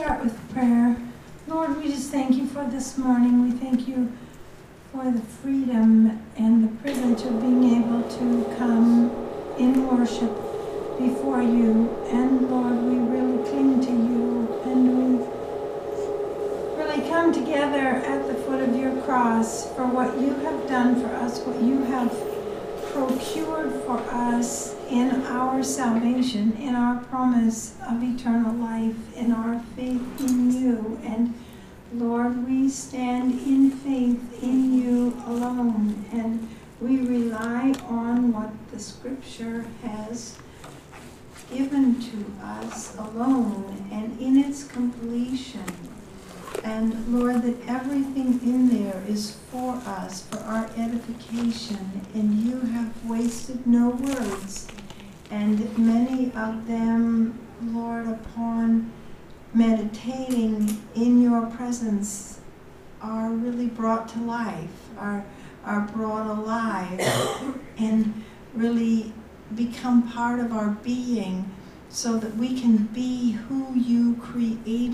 start with prayer. Lord, we just thank you for this morning. We thank you for the freedom and the privilege of being able to come in worship before you. And Lord, we really cling to you, and we really come together at the foot of your cross for what you have done for us, what you have procured for us in our salvation, in our promise of eternal life, in our faith in you. And Lord, we stand in faith in you alone, and we rely on what the Scripture has given to us alone and in its completion. And Lord, that everything in there is for us, for our edification, and you have wasted no words. And many of them, Lord, upon meditating in your presence, are really brought to life, are brought alive, and really become part of our being, so that we can be who you created